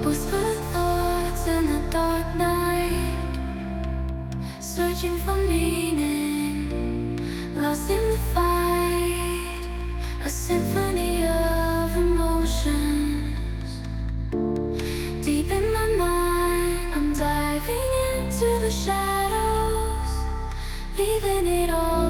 Whisper thoughts in the dark night, searching for meaning, lost in the fight. A symphony of emotions. Deep in my mind, I'm diving into the shadows, leaving it all